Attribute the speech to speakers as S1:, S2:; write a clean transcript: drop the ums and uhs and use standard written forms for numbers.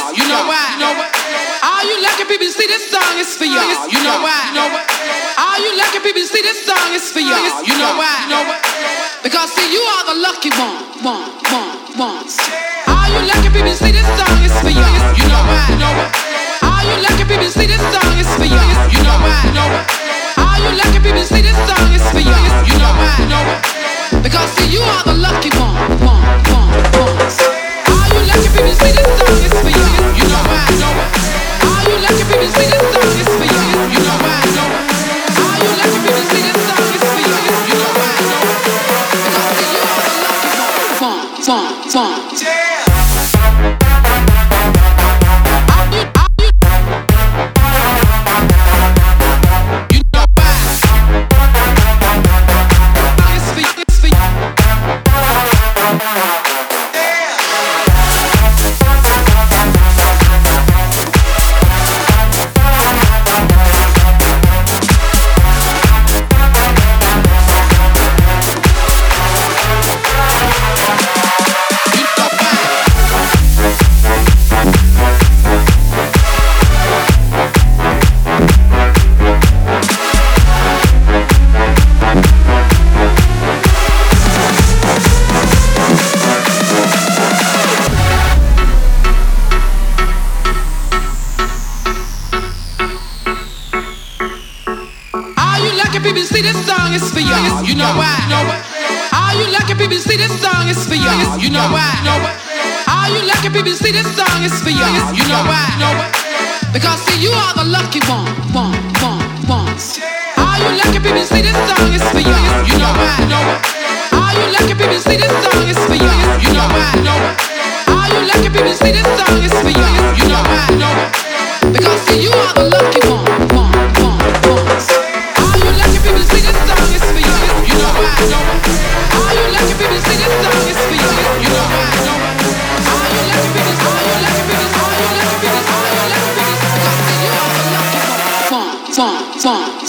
S1: y'all. You know why? All you lucky people, see this song is for y'all. You know why? All you lucky people, see this song is for y'all. You know why? Because see, you are the lucky ones. All you lucky people, see this song is for y'all. You know why? All you lucky people, see this song is for y'all. You know why? All you lucky people, see this song is for y'all. You know why? Because see, you are the lucky ones. All you lucky people, see this song is for y'all. You know why? All you lucky people, see this song is for y'all. You know why? All you lucky people, see this song is for y'all. You know why? Because see, you are the lucky ones. Yeah. See this song is for y'all. You know why? All you lucky people, see this song is for y'all. You know why? All you lucky people, see this song is for y'all. You know why? Because see, you are the lucky ones. All you lucky people, see this song is for y'all. You know why? All you lucky people, see this song is for y'all. You know why? All you lucky people, see this song is for y'all. You know why? Because see, you are the lucky ones. All you lucky people, see this song is for you. You know why? All you lucky people, all you lucky people, all you lucky people, all you lucky people. Cause see, you are the lucky one.